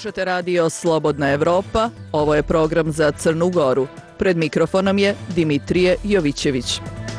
Slušate radio Slobodna Evropa, ovo je program za Crnu Goru. Pred mikrofonom je Dimitrije Jovićević.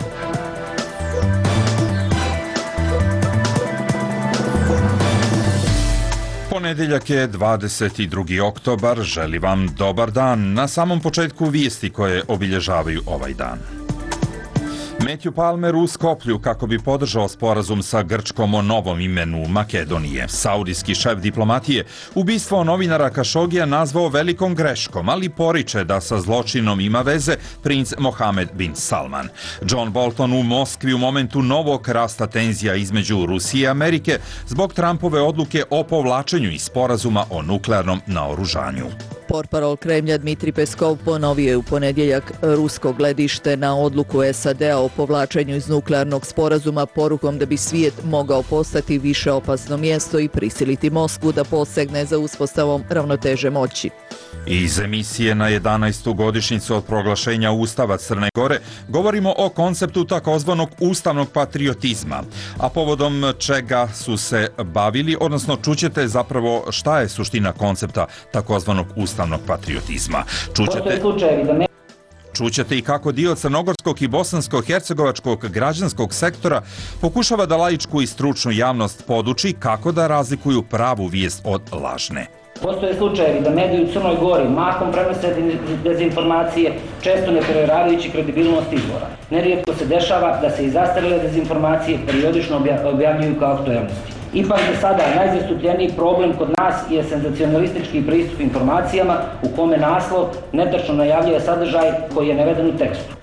Ponedeljak je 22. oktobar, želi vam dobar dan. Na samom početku vijesti koje obilježavaju ovaj dan. Matthew Palmer u Skoplju kako bi podržao sporazum sa Grčkom o novom imenu Makedonije. Saudijski šef diplomatije ubistvo novinara Kašogija nazvao velikom greškom, ali poriče da sa zločinom ima veze princ Mohamed bin Salman. John Bolton u Moskvi u momentu novog rasta tenzija između Rusije i Amerike zbog Trumpove odluke o povlačenju iz sporazuma o nuklearnom naoružanju. Portparol Kremlja Dmitri Peskov ponovio je u ponedjeljak rusko gledište na odluku SAD-a o povlačenju iz nuklearnog sporazuma porukom da bi svijet mogao postati više opasno mjesto i prisiliti Moskvu da posegne za uspostavom ravnoteže moći. Iz emisije na 11. godišnjicu od proglašenja Ustava Crne Gore govorimo o konceptu takozvanog ustavnog patriotizma, a povodom čega su se bavili, odnosno čućete zapravo šta je suština koncepta takozvanog ustavnog patriotizma. Čućete i kako dio crnogorskog i bosansko-hercegovačkog građanskog sektora pokušava da laičku i stručnu javnost poduči kako da razlikuju pravu vijest od lažne. Postoje slučajevi da mediji u Crnoj Gori mahom prenose dezinformacije, često ne provjeravajući kredibilnost izvora. Nerijetko se dešava da se i zastarjele dezinformacije periodično objavljuju kao aktuelnosti. Ipak za sada najzastupljeniji problem kod nas je senzacionalistički pristup informacijama u kome naslov netačno najavljuje sadržaj koji je naveden u tekstu.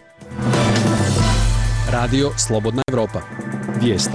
Radio Slobodna Evropa. Vijesti.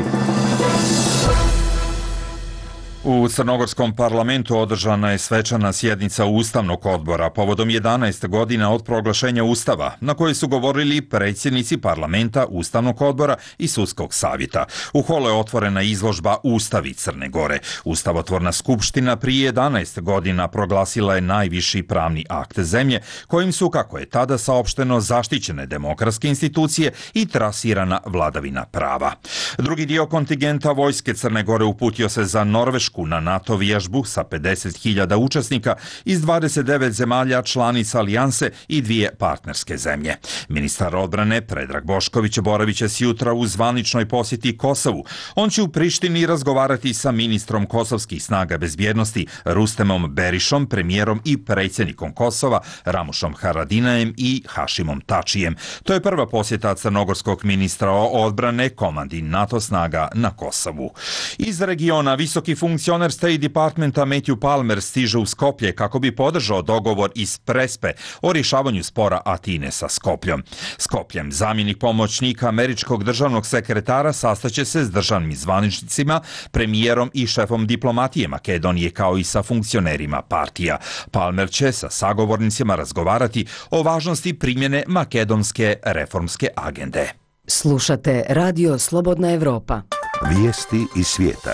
U Crnogorskom parlamentu održana je svečana sjednica Ustavnog odbora povodom 11 godina od proglašenja Ustava, na kojoj su govorili predsjednici parlamenta, Ustavnog odbora i Sudskog savjeta. U holu je otvorena izložba Ustavi Crne Gore. Ustavotvorna skupština prije 11 godina proglasila je najviši pravni akt zemlje, kojim su, kako je tada saopšteno, zaštićene demokratske institucije i trasirana vladavina prava. Drugi dio kontingenta vojske Crne Gore uputio se za Norvešku na NATO vježbu sa 50.000 učesnika iz 29 zemalja članica alijanse i 2 partnerske zemlje. Ministar odbrane Predrag Bošković boravit će sjutra u zvaničnoj posjeti Kosovu. On će u Prištini razgovarati sa ministrom kosovskih snaga bezbjednosti Rustemom Berišom, premijerom i predsjednikom Kosova Ramušom Haradinajem i Hašimom Tačijem. To je prva posjeta crnogorskog ministra odbrane komandi NATO snaga na Kosovu. Iz regiona visoki funkcioner State Departmenta Matthew Palmer stiže u Skoplje kako bi podržao dogovor iz Prespe o rješavanju spora Atine sa Skopljem. Zamjenik pomoćnika američkog državnog sekretara sastaće se s državnim zvaničnicima, premijerom i šefom diplomatije Makedonije kao i sa funkcionerima partija. Palmer će sa sagovornicima razgovarati o važnosti primjene makedonske reformske agende. Slušate Radio Slobodna Evropa. Vijesti iz svijeta.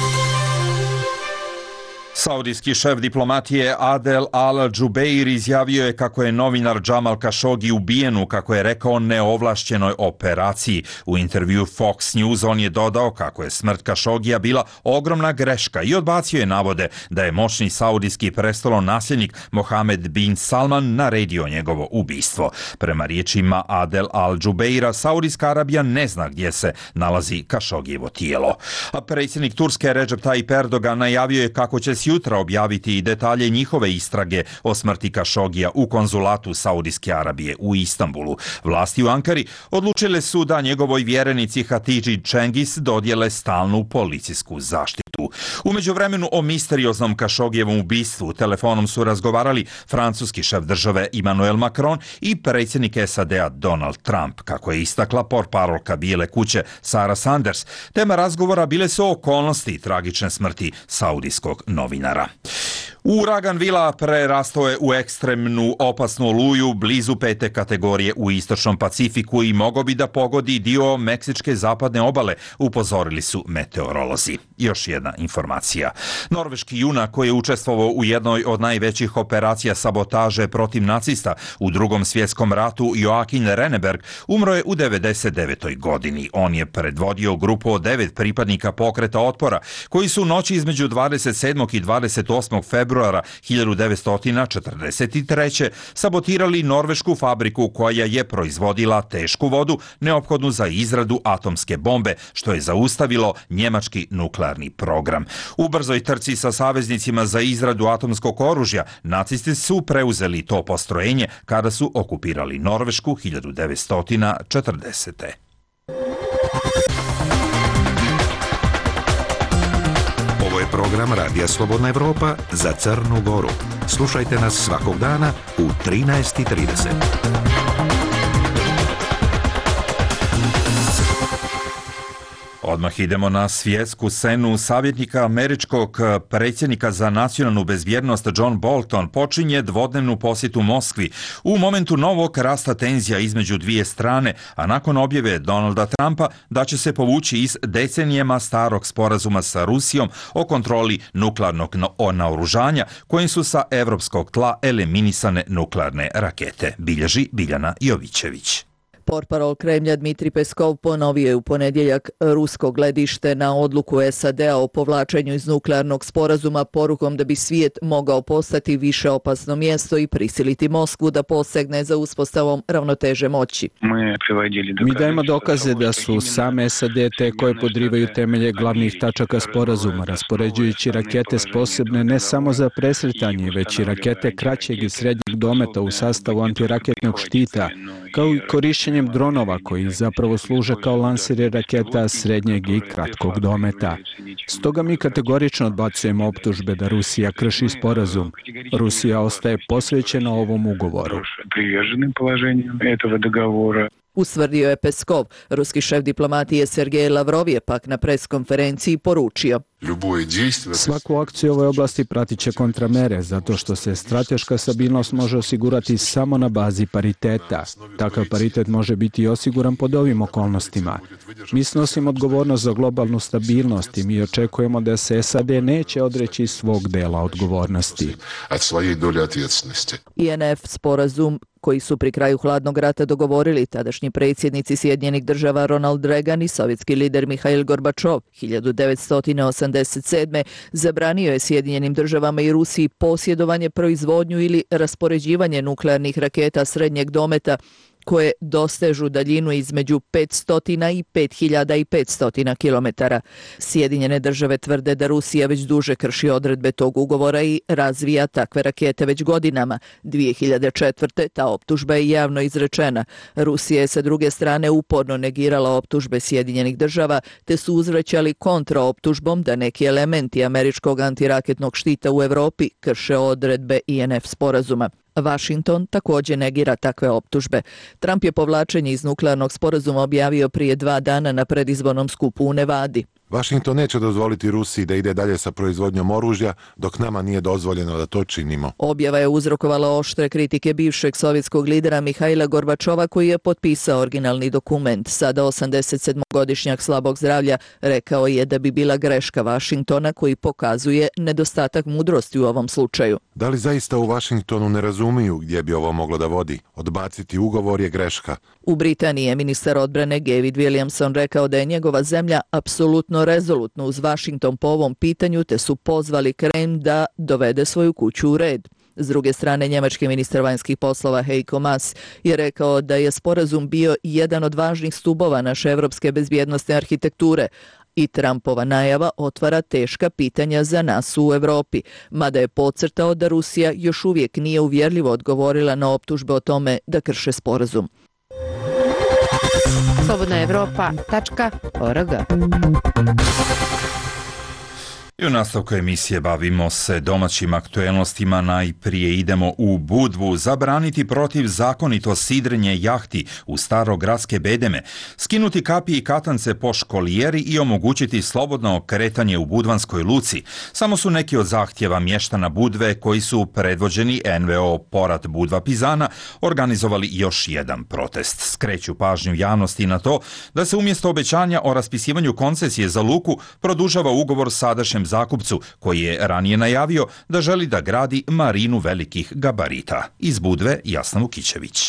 Saudijski šef diplomatije Adel Al-Jubeir izjavio je kako je novinar Jamal Khashoggi ubijen u, kako je rekao, neovlašćenoj operaciji. U intervju Fox News on je dodao kako je smrt Khashoggija bila ogromna greška i odbacio je navode da je moćni saudijski prestolonasljednik Mohamed bin Salman naredio njegovo ubistvo. Prema riječima Adel Al-Jubeira, Saudijska Arabija ne zna gdje se nalazi Khashoggijevo tijelo. A predsjednik Turske Recep Tayyip Erdogan najavio je kako će jutra objaviti i detalje njihove istrage o smrti Khashoggija u konzulatu Saudijske Arabije u Istanbulu. Vlasti u Ankari odlučile su da njegovoj vjerenici Hatidži Cengiz dodijele stalnu policijsku zaštitu. U međuvremenu o misterioznom Khashoggijevom ubistvu telefonom su razgovarali francuski šef države Emmanuel Macron i predsjednik SAD-a Donald Trump, kako je istakla portparolka Bijele kuće Sarah Sanders. Tema razgovora bile su okolnosti tragične smrti saudijskog novinara. Uragan Vila prerastao je u ekstremnu opasnu oluju blizu 5. kategorije u istočnom Pacifiku i mogao bi da pogodi dio meksičke zapadne obale, upozorili su meteorolozi. Još jedna informacija. Norveški junak koji je učestvovao u jednoj od najvećih operacija sabotaže protiv nacista u Drugom svjetskom ratu, Joakim Renneberg, umro je u 99. godini. On je predvodio grupu od 9 pripadnika pokreta otpora koji su u noći između 27. i 28. februara 1943. sabotirali norvešku fabriku koja je proizvodila tešku vodu neophodnu za izradu atomske bombe, što je zaustavilo njemački nuklearni program. U brzoj trci sa saveznicima za izradu atomskog oružja, nacisti su preuzeli to postrojenje kada su okupirali Norvešku 1940. Ovo je program Radija Slobodna Evropa za Crnu Goru. Slušajte nas svakog dana u 13:30. Odmah idemo na svjetsku scenu. Savjetnika američkog predsjednika za nacionalnu bezbjednost John Bolton počinje dvodnevnu posjetu Moskvi u momentu novog rasta tenzija između dvije strane, a nakon objave Donalda Trumpa da će se povući iz decenijama starog sporazuma sa Rusijom o kontroli nuklearnog naoružanja, kojim su sa evropskog tla eliminisane nuklearne rakete, bilježi Biljana Jovićević. Portparol Kremlja Dmitrij Peskov ponovio je u ponedjeljak rusko gledište na odluku SAD-a o povlačenju iz nuklearnog sporazuma porukom da bi svijet mogao postati više opasno mjesto i prisiliti Moskvu da posegne za uspostavom ravnoteže moći. Mi dajemo dokaze da su same SAD te koje podrivaju temelje glavnih tačaka sporazuma, raspoređujući rakete sposobne ne samo za presretanje, već i rakete kraćeg i srednjeg dometa u sastavu antiraketnog štita, kao i korišćenjem dronova koji zapravo služe kao lanseri raketa srednjeg i kratkog dometa. Stoga mi kategorično odbacujemo optužbe da Rusija krši sporazum. Rusija ostaje posvećena ovom ugovoru. Ustvrdio je Peskov. Ruski šef diplomatije Sergej Lavrov je pak na preskonferenciji poručio: Svaku akciju u ovoj oblasti pratit će kontramere, zato što se strateška stabilnost može osigurati samo na bazi pariteta. Takav paritet može biti osiguran pod ovim okolnostima. Mi snosimo odgovornost za globalnu stabilnost i mi očekujemo da se SAD neće odreći svog dela odgovornosti. INF sporazum koji su pri kraju hladnog rata dogovorili tadašnji predsjednici Sjedinjenih Država Ronald Reagan i sovjetski lider Mihail Gorbačov 1987. zabranio je Sjedinjenim Državama i Rusiji posjedovanje, proizvodnju ili raspoređivanje nuklearnih raketa srednjeg dometa koje dostežu daljinu između 500 i 5500 km. Sjedinjene Države tvrde da Rusija već duže krši odredbe tog ugovora i razvija takve rakete već godinama. 2004. ta optužba je javno izrečena. Rusija je sa druge strane uporno negirala optužbe Sjedinjenih Država, te su uzvraćali kontraoptužbom da neki elementi američkog antiraketnog štita u Europi krše odredbe INF sporazuma. Washington također negira takve optužbe. Trump je povlačenje iz nuklearnog sporazuma objavio prije 2 dana na predizbornom skupu u Nevadi. Washington neće dozvoliti Rusiji da ide dalje sa proizvodnjom oružja dok nama nije dozvoljeno da to činimo. Objava je uzrokovala oštre kritike bivšeg sovjetskog lidera Mihaila Gorbačova koji je potpisao originalni dokument. Sada 87-godišnjak slabog zdravlja rekao je da bi bila greška Washingtona koji pokazuje nedostatak mudrosti u ovom slučaju. Da li zaista u Washingtonu ne razumiju gdje bi ovo moglo da vodi? Odbaciti ugovor je greška. U Britaniji je ministar odbrane David Williamson rekao da je njegova zemlja apsolutno rezolutno uz Washington po ovom pitanju, te su pozvali Kreml da dovede svoju kuću u red. S druge strane, njemački ministar vanjskih poslova Heiko Maas je rekao da je sporazum bio jedan od važnih stubova naše evropske bezbjednosne arhitekture, i Trumpova najava otvara teška pitanja za nas u Europi, mada je podcrtao da Rusija još uvijek nije uvjerljivo odgovorila na optužbe o tome da krše sporazum. slobodnaevropa.org. I u nastavku emisije bavimo se domaćim aktuelnostima. Najprije idemo u Budvu. Zabraniti protivzakonito sidrenje jahti u starogradske bedeme, skinuti kapi i katance po školijeri i omogućiti slobodno kretanje u budvanskoj luci. Samo su neki od zahtjeva mještana Budve koji su predvođeni NVO Porat Budva Pizana organizovali još jedan protest. Skreću pažnju javnosti na to da se umjesto obećanja o raspisivanju koncesije za luku produžava ugovor sadašnjem zakupcu koji je ranije najavio da želi da gradi marinu velikih gabarita. Iz Budve Jasna Vukićević.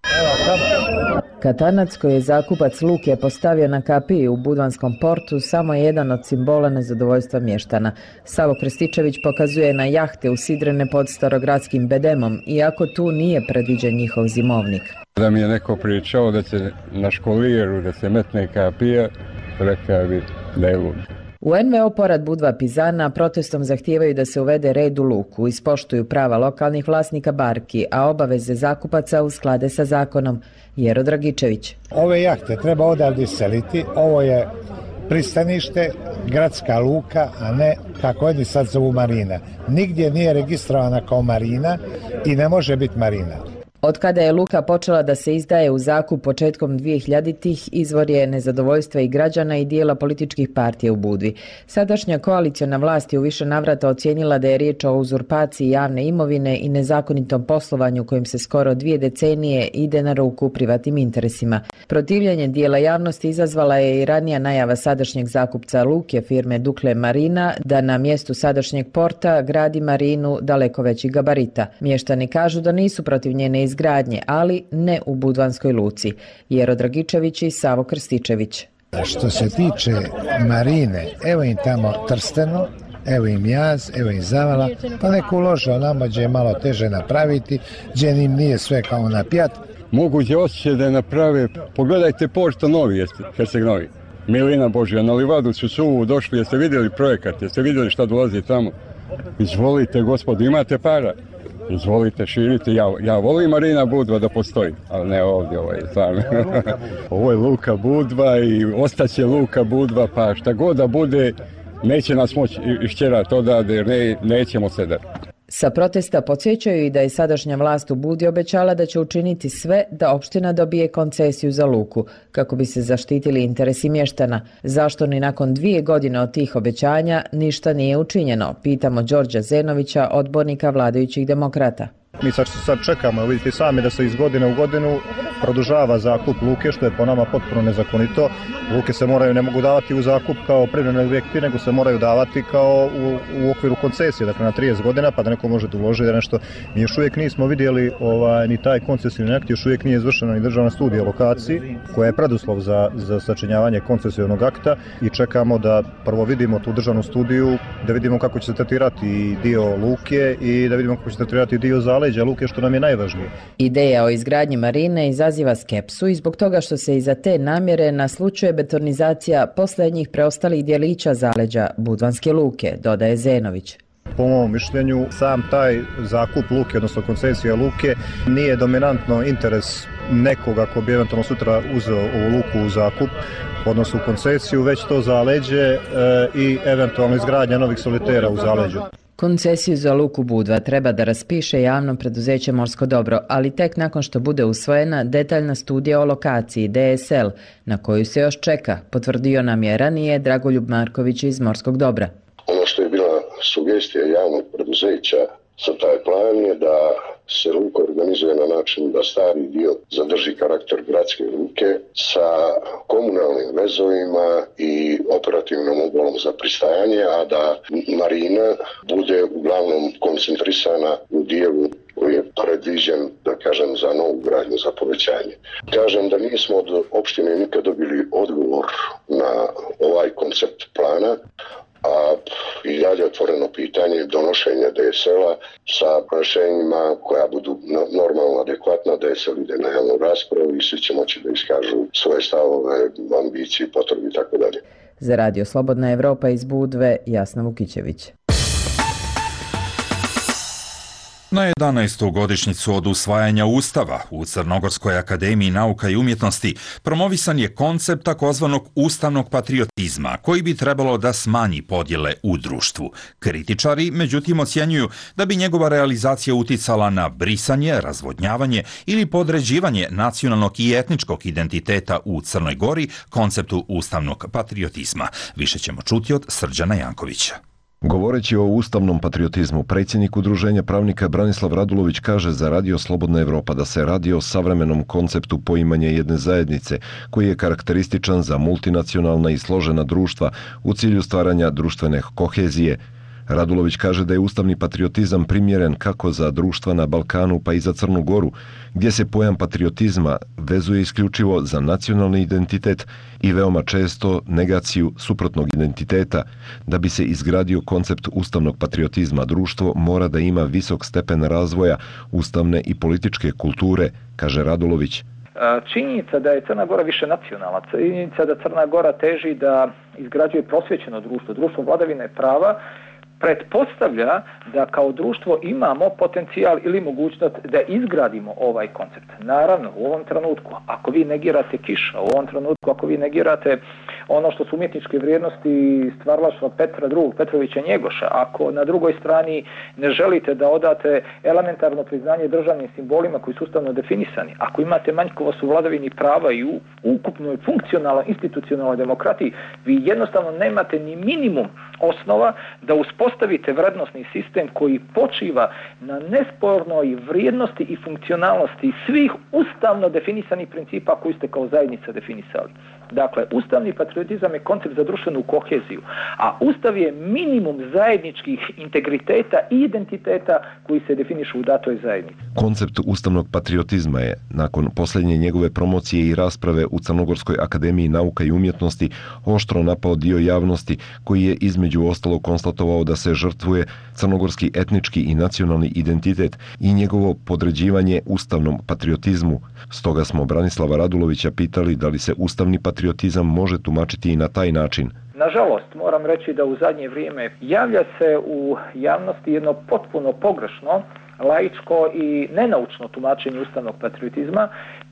Katanac koji je zakupac Luke postavio na kapiji u Budvanskom portu samo je jedan od simbola nezadovoljstva mještana. Savo Krstičević pokazuje na jahte usidrene pod starogradskim bedemom, iako tu nije predviđen njihov zimovnik. Da mi je neko pričao da će na školijeru da se metne kapija, rekao bi da je lud. U NVO Porad Budva Pizana protestom zahtijevaju da se uvede red u luku, ispoštuju prava lokalnih vlasnika barki, a obaveze zakupaca usklade sa zakonom. Jero Dragičević. Ove jahte treba odavde seliti, ovo je pristanište, gradska luka, a ne kako oni sad zovu marina. Nigdje nije registrovana kao marina i ne može biti marina. Od kada je luka počela da se izdaje u zakup početkom 2000-ih, izvor je nezadovoljstva i građana i dijela političkih partija u Budvi. Sadašnja koaliciona vlast je u više navrata ocijenila da je riječ o uzurpaciji javne imovine i nezakonitom poslovanju kojim se skoro 2 decenije ide na ruku privatnim interesima. Protivljenje dijela javnosti izazvala je i ranija najava sadašnjeg zakupca luke firme Dukle Marina da na mjestu sadašnjeg porta gradi marinu daleko većih gabarita. Mještani kažu da nisu protiv njene izgradnje, ali ne u Budvanskoj luci. Jero Dragičević i Savo Krstičević. Što se tiče marine, evo im tamo Trsteno, evo im Jaz, evo im Zavala, pa neko uložio nama gdje je malo teže napraviti, gdje im nije sve kao na pjat. Moguće osjećaj da je naprave, pogledajte pošto novi jeste, Herceg Novi. Milina Božja, na livadu su suvu došli, jeste vidjeli projekat, jeste vidjeli šta dolazi tamo. Izvolite gospodo, imate para. Izvolite, širite, ja volim Marina Budva da postoji, ali ne ovdje, ovo je Luka Budva i ostaće Luka Budva, pa šta god da bude, neće nas moći išćerati odavde jer nećemo se dati. Sa protesta podsjećaju i da je sadašnja vlast u Budvi obećala da će učiniti sve da opština dobije koncesiju za luku, kako bi se zaštitili interesi mještana. Zašto ni nakon 2 godine od tih obećanja ništa nije učinjeno? Pitamo Đorđa Zenovića, odbornika vladajućih demokrata. Mi sad čekamo, vidite sami, da se iz godine u godinu produžava zakup luke, što je po nama potpuno nezakonito. Luke se ne mogu davati u zakup kao privremeni objekti, nego se moraju davati kao u okviru koncesije, dakle na 30 godina, pa da neko može da uloži da nešto. Mi još uvijek nismo vidjeli ni taj koncesivni akt, još uvijek nije izvršena ni državna studija lokaciji, koja je preduslov za sačinjavanje koncesivnog akta i čekamo da prvo vidimo tu državnu studiju, da vidimo kako će se tretirati dio luke i da vidimo kako će se tretirati dio zaleđa luke, što nam je najvažnije. Ideja o izgradnji marine izaziva skepsu i zbog toga što se iza te namjere naslućuje betonizacija posljednjih preostalih dijelića zaleđa Budvanske luke, dodaje Zenović. Po mom mišljenju, sam taj zakup luke, odnosno koncesija luke, nije dominantno interes nekoga ko bi eventualno sutra uzeo ovu luku u zakup, odnosno u koncesiju, već to zaleđe i eventualno izgradnja novih solitera u zaleđu. Koncesiju za luku Budva treba da raspiše javno preduzeće Morsko dobro, ali tek nakon što bude usvojena detaljna studija o lokaciji DSL, na koju se još čeka, potvrdio nam je ranije Dragoljub Marković iz Morskog dobra. Ono što je bila sugestija javnog preduzeća za taj plan je da se luka organizuje na način da stari dio zadrži karakter gradske luke sa komunalnim vezovima i operativnom obalom za pristajanje, a da marina bude uglavnom koncentrisana u dijelu koji je predviđen, da kažem, za novu gradnju, za povećanje. Kažem da nismo od opštine nikad dobili odgovor na ovaj koncept plana, a i dalje otvoreno pitanje donošenja DSL-a sa rješenjima koja budu normalno adekvatna. DSL ide na javnu raspravu i svi će moći da iskažu svoje stavove, ambicije, potrebe i tako dalje. Za Radio Slobodna Evropa iz Budve, Jasna Vukićević. Na 11. godišnjicu od usvajanja Ustava u Crnogorskoj akademiji nauka i umjetnosti promovisan je koncept takozvanog ustavnog patriotizma koji bi trebalo da smanji podjele u društvu. Kritičari, međutim, ocjenjuju da bi njegova realizacija uticala na brisanje, razvodnjavanje ili podređivanje nacionalnog i etničkog identiteta u Crnoj Gori konceptu ustavnog patriotizma. Više ćemo čuti od Srđana Jankovića. Govoreći o ustavnom patriotizmu, predsjednik Udruženja pravnika Branislav Radulović kaže za Radio Slobodna Evropa da se radi o savremenom konceptu poimanja jedne zajednice koji je karakterističan za multinacionalna i složena društva u cilju stvaranja društvene kohezije. Radulović kaže da je ustavni patriotizam primjeren kako za društva na Balkanu pa i za Crnu Goru, gdje se pojam patriotizma vezuje isključivo za nacionalni identitet i veoma često negaciju suprotnog identiteta. Da bi se izgradio koncept ustavnog patriotizma, društvo mora da ima visok stepen razvoja ustavne i političke kulture, kaže Radulović. Činjenica da je Crna Gora više nacionalna, činjenica da Crna Gora teži da izgrađuje prosvjećeno društvo, društvo vladavine prava, pretpostavlja da kao društvo imamo potencijal ili mogućnost da izgradimo ovaj koncept. Naravno, u ovom trenutku, ako vi negirate Kiša, u ovom trenutku, ako vi negirate ono što su umjetničke vrijednosti stvaralaštva Petra II, Petrovića Njegoša, ako na drugoj strani ne želite da odate elementarno priznanje državnim simbolima koji su ustavno definisani, ako imate manjkavost u vladavini prava i u ukupnoj funkcionalnoj institucionalnoj demokratiji, vi jednostavno nemate ni minimum osnova da uspostavite vrednosni sistem koji počiva na nespornoj vrijednosti i funkcionalnosti svih ustavno definisanih principa koji ste kao zajednica definisali. Dakle, ustavni patriotizam je koncept za društvenu koheziju, a Ustav je minimum zajedničkih integriteta i identiteta koji se definišu u datoj zajednici. Koncept ustavnog patriotizma je, nakon posljednje njegove promocije i rasprave u Crnogorskoj akademiji nauka i umjetnosti, oštro napao dio javnosti koji je između ostalog konstatovao da se žrtvuje crnogorski etnički i nacionalni identitet i njegovo podređivanje ustavnom patriotizmu. Stoga smo Branislava Radulovića pitali da li se ustavni patriotizam može tumačiti i na taj način. Nažalost, moram reći da u zadnje vrijeme javlja se u javnosti jedno potpuno pogrešno, laičko i nenaučno tumačenje ustavnog patriotizma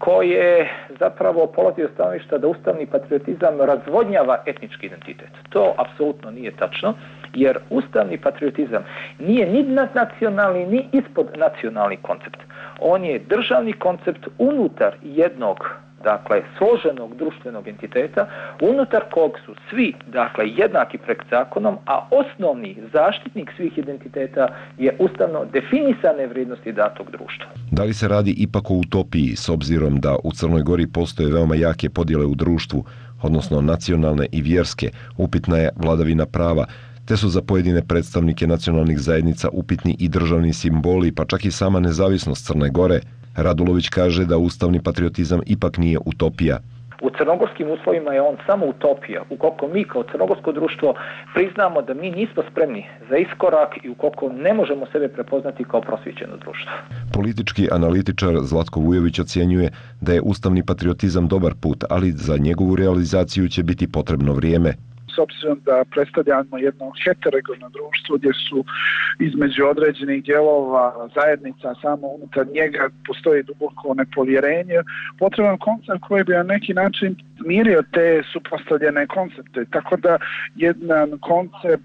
koje zapravo polazi od stanovišta da ustavni patriotizam razvodnjava etnički identitet. To apsolutno nije tačno, jer ustavni patriotizam nije ni nadnacionalni ni ispod nacionalni koncept. On je državni koncept unutar jednog, dakle, složenog društvenog entiteta, unutar kog su svi, dakle, jednaki pred zakonom, a osnovni zaštitnik svih identiteta je ustavno definisane vrijednosti datog društva. Da li se radi ipak o utopiji, s obzirom da u Crnoj Gori postoje veoma jake podjele u društvu, odnosno nacionalne i vjerske, upitna je vladavina prava, te su za pojedine predstavnike nacionalnih zajednica upitni i državni simboli, pa čak i sama nezavisnost Crne Gore. Radulović kaže da ustavni patriotizam ipak nije utopija. U crnogorskim uslovima je on samo utopija. Ukoliko mi kao crnogorsko društvo priznamo da mi nismo spremni za iskorak i ukoliko ne možemo sebe prepoznati kao prosvjećeno društvo. Politički analitičar Zlatko Vujović ocjenjuje da je ustavni patriotizam dobar put, ali za njegovu realizaciju će biti potrebno vrijeme. S obzirom da predstavljamo jedno heterogeno društvo gdje su između određenih dijelova zajednica samo unutar njega postoji duboko nepovjerenje, potreban koncept koji bi na neki način mirio te suprotstavljene koncepte. Tako da jedan koncept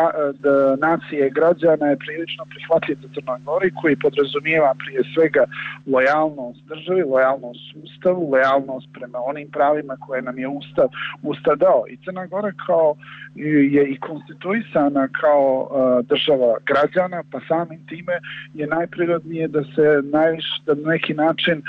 nacije građana je prilično prihvatljiv za Crnoj Gori koji podrazumijeva prije svega lojalnost državi, lojalnost sustavu, lojalnost prema onim pravima koje nam je Ustav dao. I Crna Gora je i konstituisana kao država građana, pa samim time je najprirodnije da se da na neki način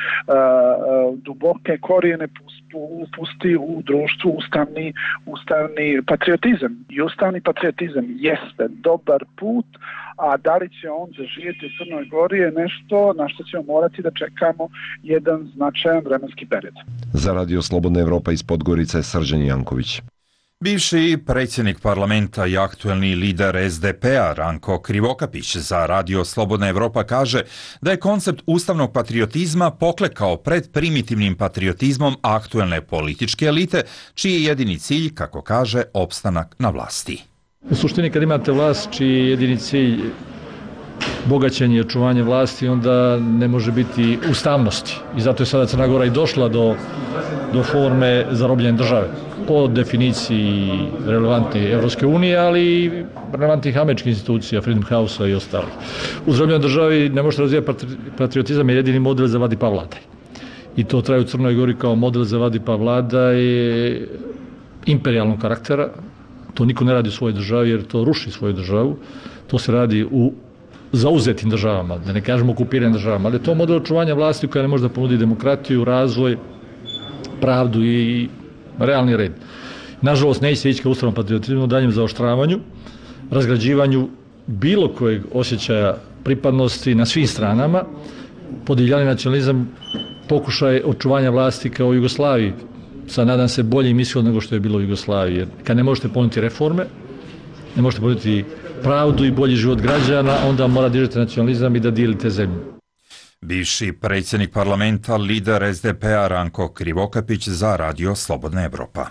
duboke korijene pusti u društvu ustavni patriotizam. I ustavni patriotizam jeste dobar put, a da li će on zaživjeti u Crnoj Gori je nešto na što ćemo morati da čekamo jedan značajan vremenski period. Za Radio Slobodna Evropa iz Podgorice, Srđan Janković. Bivši predsjednik parlamenta i aktuelni lider SDP-a Ranko Krivokapić za Radio Slobodna Evropa kaže da je koncept ustavnog patriotizma poklekao pred primitivnim patriotizmom aktuelne političke elite, čiji je jedini cilj, kako kaže, opstanak na vlasti. U suštini kad imate vlast čiji je jedini cilj bogaćenje i očuvanje vlasti, onda ne može biti ustavnosti. I zato je sada Crna Gora i došla do forme zarobljene države. Po definiciji relevantne Evropske unije, ali i relevantnih američkih institucija, Freedom House-a i ostalih. U zarobljenoj državi ne možete razvijati patriotizam, je jedini model za vadi pa vladaj. I to traje u Crnoj Gori kao model za vadi pa vladaj imperijalnog karaktera. To niko ne radi u svojoj državi jer to ruši svoju državu. To se radi u zauzetim državama, da ne kažemo okupiranim državama, ali to je model očuvanja vlasti koja ne može da ponudi demokratiju, razvoj, pravdu i realni red. Nažalost, neće se ići ka ustavnom patriotizmu, daljem zaoštravanju, razgrađivanju bilo kojeg osjećaja pripadnosti na svim stranama, podivljali nacionalizam, pokušaj očuvanja vlasti kao u Jugoslaviji, sa nadam se boljim ishod nego što je bilo u Jugoslaviji. Jer kad ne možete ponuditi reforme, ne možete ponuditi pravdu i bolji život građana, onda mora dižete nacionalizam i da dijelite zemlju. Bivši predsjednik parlamenta, lider SDP-a Ranko Krivokapić za Radio Slobodna Evropa.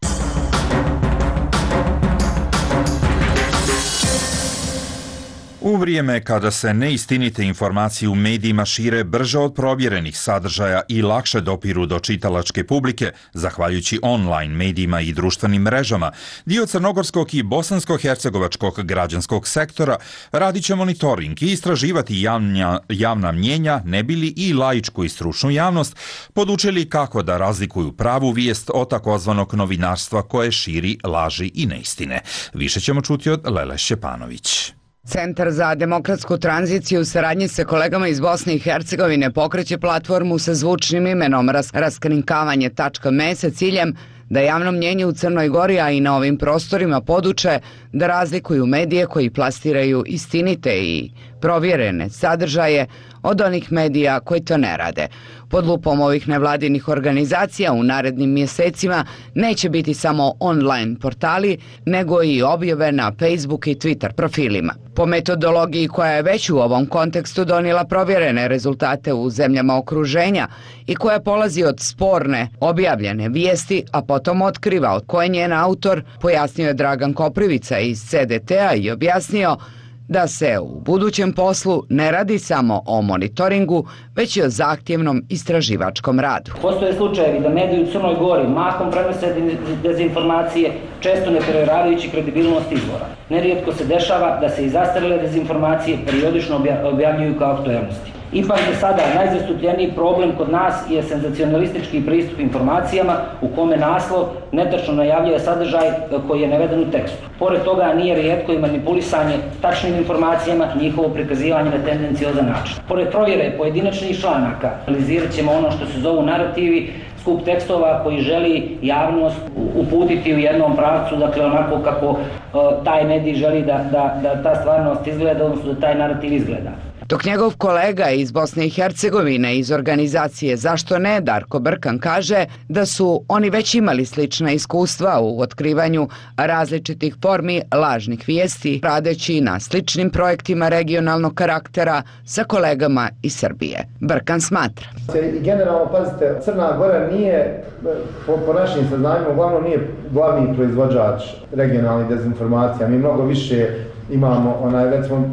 U vrijeme kada se neistinite informacije u medijima šire brže od provjerenih sadržaja i lakše dopiru do čitalačke publike, zahvaljujući online medijima i društvenim mrežama, dio crnogorskog i bosansko-hercegovačkog građanskog sektora radit će monitoring i istraživati javna mnjenja, ne bili i laičku i stručnu javnost podučili kako da razlikuju pravu vijest od takozvanog novinarstva koje širi laži i neistine. Više ćemo čuti od Lele Šćepanović. Centar za demokratsku tranziciju u saradnji sa kolegama iz Bosne i Hercegovine pokreće platformu sa zvučnim imenom raskrinkavanje.me sa ciljem da javno mnjenje u Crnoj Gori, a i na ovim prostorima poduče da razlikuju medije koji plastiraju istinite i provjerene sadržaje od onih medija koji to ne rade. Pod lupom ovih nevladinih organizacija u narednim mjesecima neće biti samo online portali, nego i objave na Facebook i Twitter profilima. Po metodologiji koja je već u ovom kontekstu donijela provjerene rezultate u zemljama okruženja i koja polazi od sporne objavljene vijesti, a potom otkriva od koje je njen autor, pojasnio je Dragan Koprivica iz CDT-a i objasnio da se u budućem poslu ne radi samo o monitoringu, već i o zahtjevnom istraživačkom radu. Postoje slučajevi da mediji u Crnoj Gori mahom prenose dezinformacije, često ne provjeravajući kredibilnost izvora. Nerijetko se dešava da se i zastarjele dezinformacije periodično objavljuju kao aktuelnosti. Ipak do sada najzastupljeniji problem kod nas je senzacionalistički pristup informacijama u kome naslov netačno najavljuje sadržaj koji je naveden u tekstu. Pored toga nije rijetko i manipulisanje tačnim informacijama i njihovo prikazivanje na tendenciozan način. Pored provjere pojedinačnih članaka, analizirat ćemo ono što se zovu narativi, skup tekstova koji želi javnost uputiti u jednom pravcu, dakle onako kako taj medij želi da ta stvarnost izgleda, odnosno da taj narativ izgleda. Dok njegov kolega iz Bosne i Hercegovine iz organizacije Zašto ne, Darko Brkan, kaže da su oni već imali slična iskustva u otkrivanju različitih formi lažnih vijesti, radeći na sličnim projektima regionalnog karaktera sa kolegama iz Srbije. Brkan smatra. Generalno, pazite, Crna Gora nije, po našim saznanjima, uglavnom nije glavni proizvođač regionalnih dezinformacija. Mi mnogo više imamo, recimo,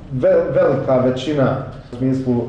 velika većina u smislu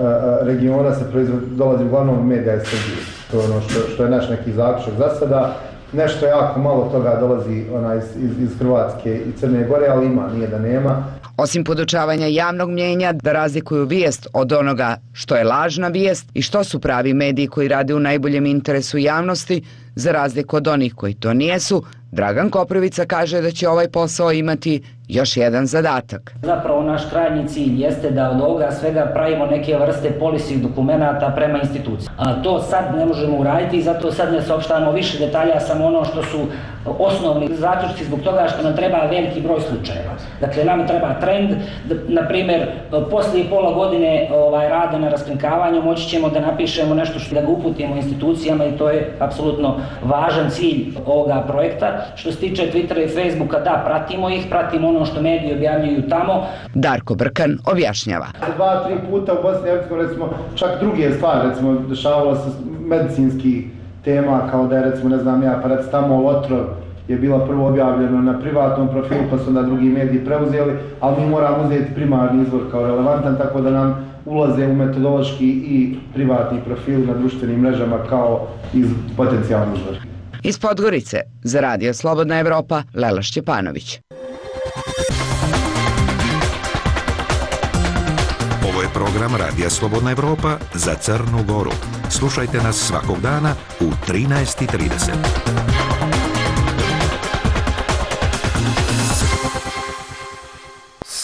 regiona se dolazi uglavnom medija iz Srbije. To je ono što je naš neki zaključak za sada. Nešto jako malo toga dolazi iz Hrvatske i Crne Gore, ali ima, nije da nema. Osim podučavanja javnog mnjenja da razlikuju vijest od onoga što je lažna vijest i što su pravi mediji koji rade u najboljem interesu javnosti, za razliku od onih koji to nijesu, Dragan Koprivica kaže da će ovaj posao imati još jedan zadatak. Zapravo naš krajnji cilj jeste da od ovoga svega pravimo neke vrste policy dokumenata prema instituciji. A to sad ne možemo uraditi i zato sad ne saopštavamo više detalja, samo ono što su osnovni zaključci zbog toga što nam treba veliki broj slučajeva. Dakle, nam treba trend, na primjer, poslije pola godine rada na raskrinkavanju moći ćemo da napišemo nešto što da ga uputimo institucijama i to je apsolutno važan cilj ovoga projekta. Što se tiče Twittera i Facebooka, da, pratimo ono što mediji objavljuju tamo. Darko Brkan objašnjava. 2-3 puta u Bosni i Hercegovini, recimo, čak druge stvari, recimo, dešavalo se medicinski tema, kao da je, recimo, ne znam ja, paracetamol otrov je bila prvo objavljeno na privatnom profilu, pa su onda drugi mediji preuzeli, ali mi moramo uzeti primarni izvor kao relevantan, tako da nam ulaze u metodološki i privatni profil na društvenim mrežama kao potencijalni izvor. Iz Podgorice, za Radio Slobodna Evropa, Lela Šćepanović. Ovo je program Radija Slobodna Evropa za Crnu Goru. Slušajte nas svakog dana u 13:30.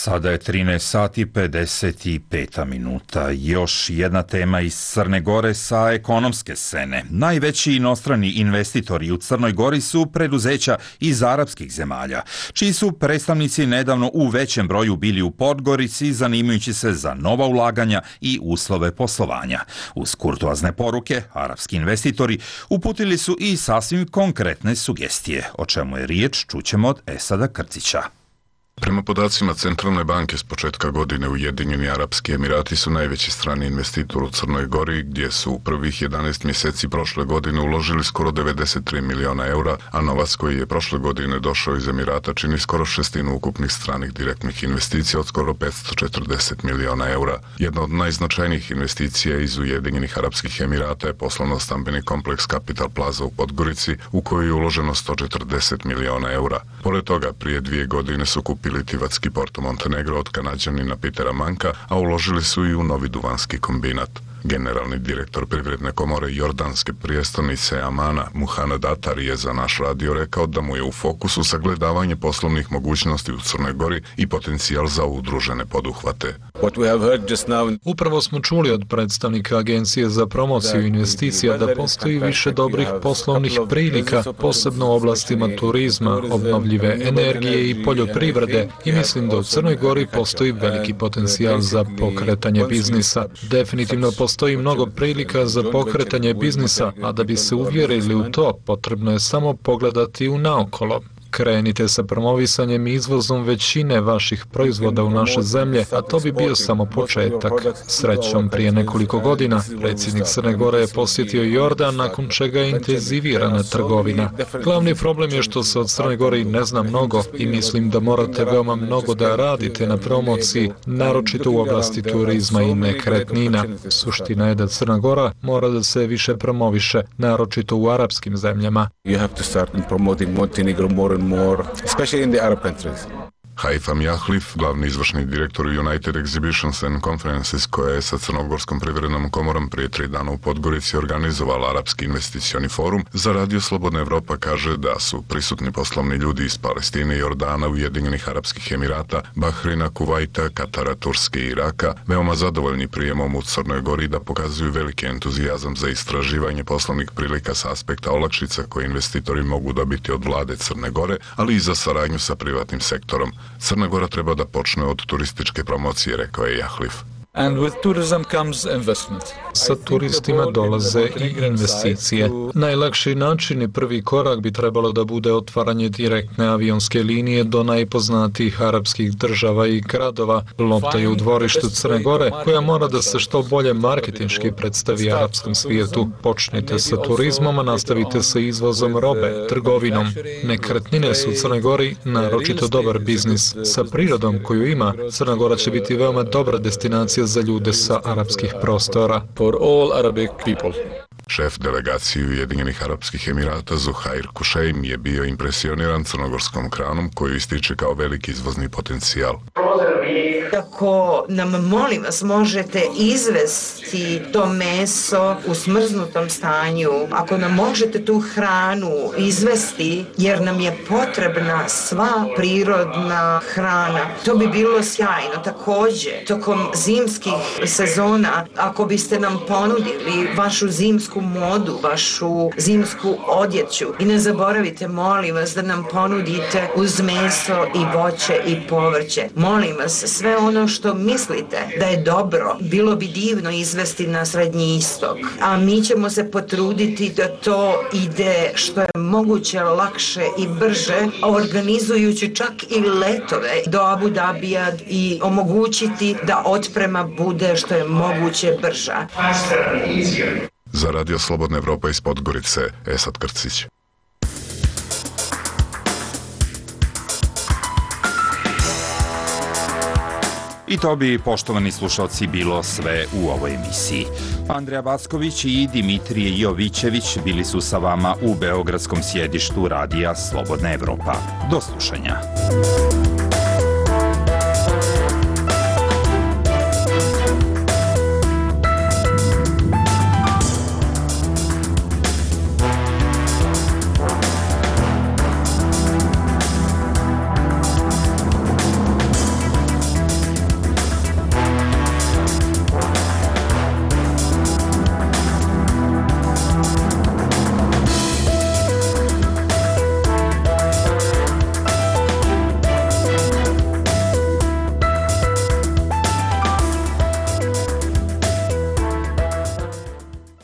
Sada je 13 sati 55 minuta. Još jedna tema iz Crne Gore sa ekonomske scene. Najveći inostrani investitori u Crnoj Gori su preduzeća iz arapskih zemalja, čiji su predstavnici nedavno u većem broju bili u Podgorici, zanimajući se za nova ulaganja i uslove poslovanja. Uz kurtoazne poruke, arapski investitori uputili su i sasvim konkretne sugestije. O čemu je riječ, čućemo od Esada Krcića. Prema podacima Centralne banke s početka godine Ujedinjeni Arapski Emirati su najveći strani investitor u Crnoj Gori, gdje su u prvih 11 mjeseci prošle godine uložili skoro 93 miliona eura, a novac koji je prošle godine došao iz Emirata čini skoro šestinu ukupnih stranih direktnih investicija od skoro 540 miliona eura. Jedna od najznačajnijih investicija iz Ujedinjenih Arapskih Emirata je poslovno-stambeni kompleks Capital Plaza u Podgorici, u koji je uloženo 140 miliona eura. Pored toga, prije 2 godine su kupili Tivatski port u Montenegro od Kanađanina Petera Manka, a uložili su i u novi duvanski kombinat. Generalni direktor Privredne komore Jordanske prijestolnice Amana, Muhaned Atar, je za naš radio rekao da mu je u fokusu sagledavanje poslovnih mogućnosti u Crnoj Gori i potencijal za udružene poduhvate. Upravo smo čuli od predstavnika Agencije za promociju investicija da postoji više dobrih poslovnih prilika, posebno u oblastima turizma, obnovljive energije i poljoprivrede, i mislim da u Crnoj Gori postoji veliki potencijal za pokretanje biznisa. Definitivno postoji mnogo prilika za pokretanje biznisa, a da bi se uvjerili u to, potrebno je samo pogledati unaokolo. Krenite sa promovisanjem i izvozom većine vaših proizvoda u naše zemlje, a to bi bio samo početak. Srećom, prije nekoliko godina predsjednik Crne Gore je posjetio Jordan, nakon čega je intenzivirana trgovina. Glavni problem je što se od Crne Gore ne zna mnogo i mislim da morate veoma mnogo da radite na promociji, naročito u oblasti turizma i nekretnina. Suština je da Crna Gora mora da se više promoviše, naročito u arapskim zemljama. Especially in the Arab countries. Haitham Jahlif, glavni izvršni direktor United Exhibitions and Conferences, koja je sa Crnogorskom privrednom komorom prije 3 dana u Podgorici organizovala Arapski investicioni forum, za Radio Slobodna Evropa kaže da su prisutni poslovni ljudi iz Palestine, Jordana, Ujedinjenih Arapskih Emirata, Bahrina, Kuvajta, Katara, Turske i Iraka veoma zadovoljni prijemom u Crnoj Gori, da pokazuju veliki entuzijazam za istraživanje poslovnih prilika sa aspekta olakšica koje investitori mogu dobiti od vlade Crne Gore, ali i za saradnju sa privatnim sektorom. Crna Gora treba da počne od turističke promocije, rekao je Jahlif. And with tourism comes investment. Sa turistima dolaze i investicije. Najlakši način i prvi korak bi trebalo da bude otvaranje direktne avionske linije do najpoznatijih arapskih država i gradova. Lopta je u dvorištu Crne Gore, koja mora da se što bolje marketinški predstavi arapskom svijetu. Počnite sa turizmom, a nastavite sa izvozom robe, trgovinom. Nekretnine su u Crnoj Gori naročito dobar biznis. Sa prirodom koju ima, Crna Gora će biti veoma dobra destinacija za ljude sa arapskih prostora. For all Arabic people. Šef delegacije Ujedinjenih Arapskih Emirata Zuhair Kušejm je bio impresioniran crnogorskom hranom, koju ističe kao veliki izvozni potencijal. Ako nam, molim vas, možete izvesti to meso u smrznutom stanju, ako nam možete tu hranu izvesti, jer nam je potrebna sva prirodna hrana, to bi bilo sjajno. Također, tokom zimskih sezona, ako biste nam ponudili vašu zimsku modu, vašu zimsku odjeću, i ne zaboravite, molim vas, da nam ponudite uz meso i voće i povrće. Molim vas, sve ono što mislite da je dobro, bilo bi divno izvesti na Srednji istok, a mi ćemo se potruditi da to ide što je moguće lakše i brže, organizujući čak i letove do Abu Dabija i omogućiti da otprema bude što je moguće brža. Za Radio Slobodna Evropa iz Podgorice, Esad Krcić. I to bi, poštovani slušalci, bilo sve u ovoj emisiji. Andreja Backović i Dimitrije Jovićević bili su sa vama u beogradskom sjedištu Radija Slobodna Evropa. Do slušanja.